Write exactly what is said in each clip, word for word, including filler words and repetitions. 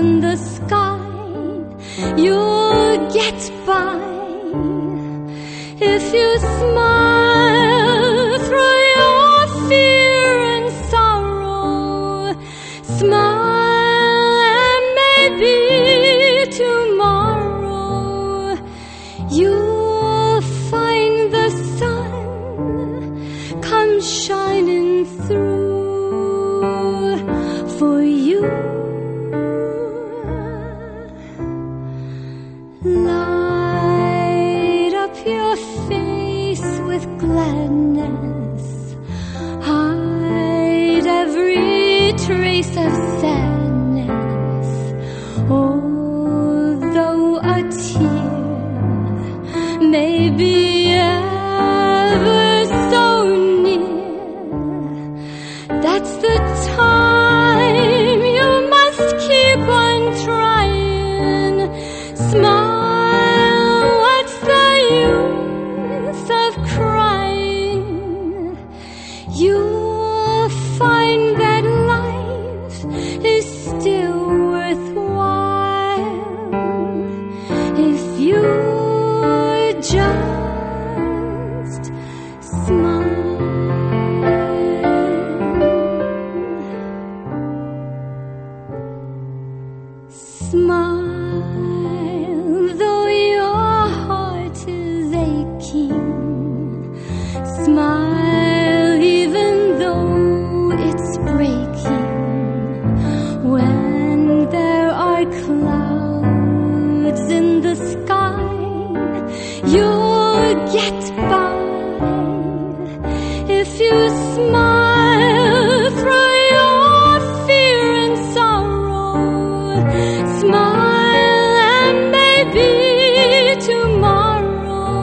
in the sky. You'll get by if you smile through your fear and sorrow. Smile and maybe tomorrow you'll find the sun come shining through for you. Light up your face with gladness, hide every trace of sadness. Although a tear may be ever so near, that's the time you must keep on trying. Smile. You'll find that life is still worthwhile if you just smile. Smile, though your heart is aching. Smile. Clouds in the sky, you'll get by if you smile through your fear and sorrow. Smile and maybe tomorrow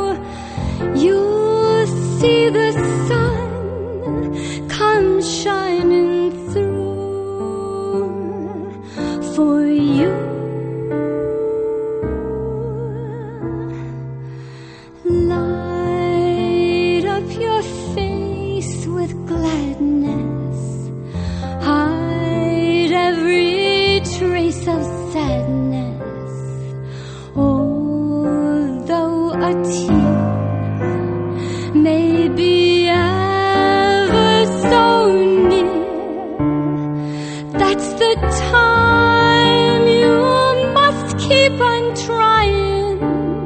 you'll see the sun come shining through for you. Light up your face with gladness, hide every trace of sadness. Although a tear may be ever so near, that's the time you must keep on trying.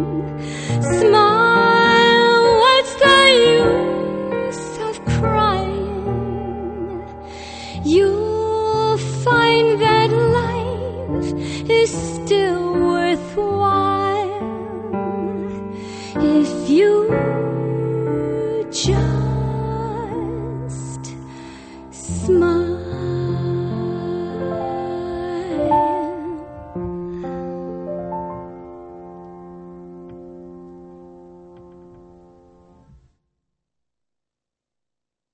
Smile, what's the use of crying? You'll find that life is still worthwhile if you just smile.